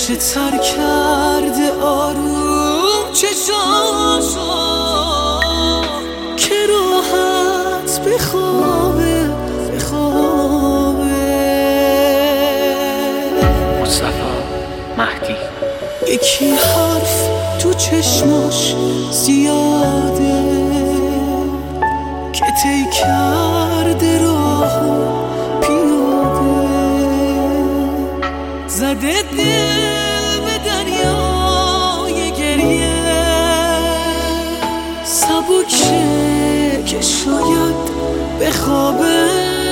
چه تر کرده آروم چشاشو که راحت بخوابه مصطفی مهدی. یکی حرف تو چشماش زیاده که طی کرده راهو پیاده، زده دل به دریای گریه، سبکه که شاید بخوابه.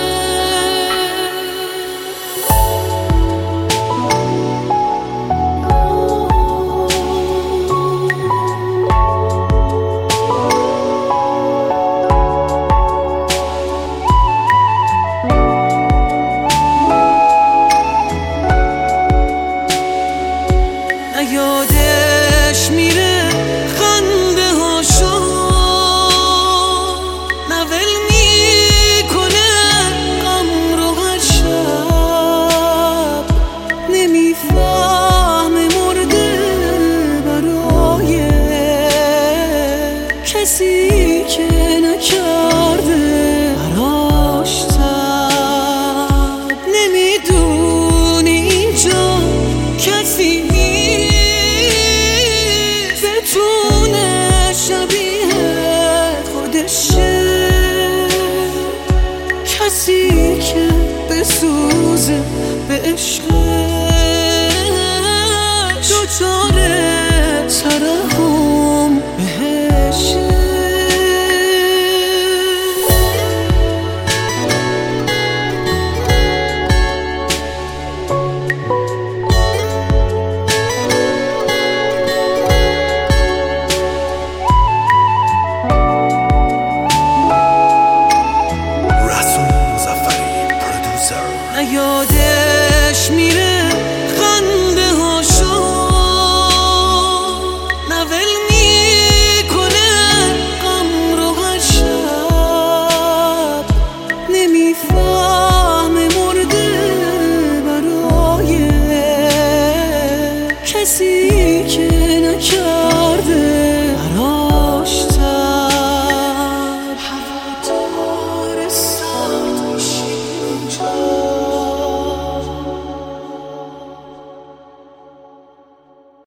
یادش میره خنده هاشو، نول میکنه غم رو هر شب، نمیفهمه مرده برای کسی که نکرده براش تب، نمیدونی اینجا کسی کسی که بسوزه به عشقش، دوچاره ترحم بهشه. یادش میره خنده هاشو، نول میکنه غم رو هر شب، نمیفهمه مرده برای کسی که نکرد